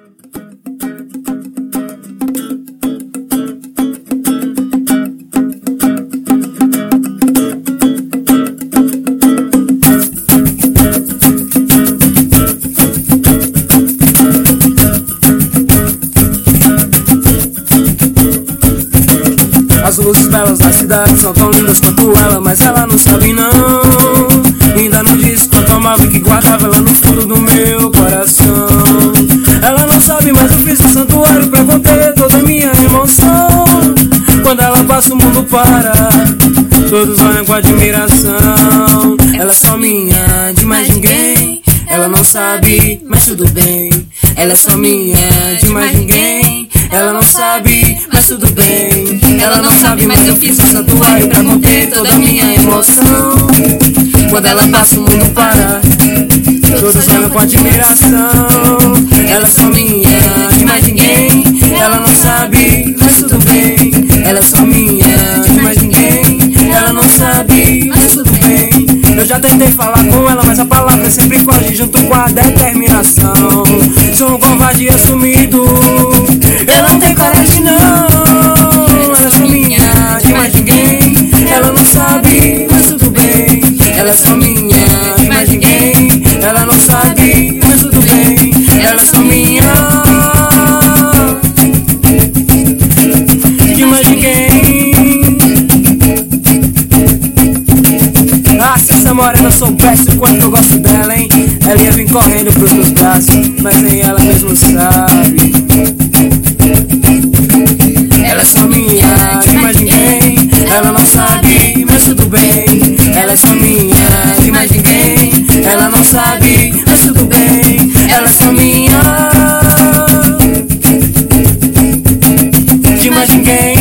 As luzes belas da cidade são tão lindas quanto ela, mas ela não sabe não. Ainda não disse quanto amava e que guardava ela no fundo do meu coração. Ela não sabe, mas eu fiz um santuário pra conter toda a minha emoção. Quando ela passa o mundo para, todos olham com admiração. Ela é só minha, de mais ninguém. Ela não sabe, mas tudo bem. Ela é só minha, de mais ninguém. Ela não sabe, mas tudo bem. Ela não sabe, mas eu fiz um santuário pra conter toda a minha emoção. Quando ela passa o mundo para, todos olham com admiração. Ela é só minha, de mais ninguém. Ela não sabe, mas tudo bem. Ela é só minha, de mais ninguém. Ela não sabe, mas tudo bem. Eu já tentei falar com ela, mas a palavra sempre foge junto com a determinação. Sou um covarde assumido. Eu não tenho coragem não. Ela é só minha, de mais ninguém. Ela não sabe, mas tudo bem. Ela é só minha, de mais ninguém. Ela não sabe, mas tudo bem. Ela é só minha, de mais ninguém. Ah, se essa morena soubesse o quanto eu gosto dela, hein? Ela ia vir correndo pros meus braços, mas nem ela mesma sabe. Ela é só minha, de mais ninguém. Ela não sabe, mas tudo bem. Ela é só minha, de mais ninguém. Ela não sabe, mas tudo bem. Ela é só minha, de mais ninguém.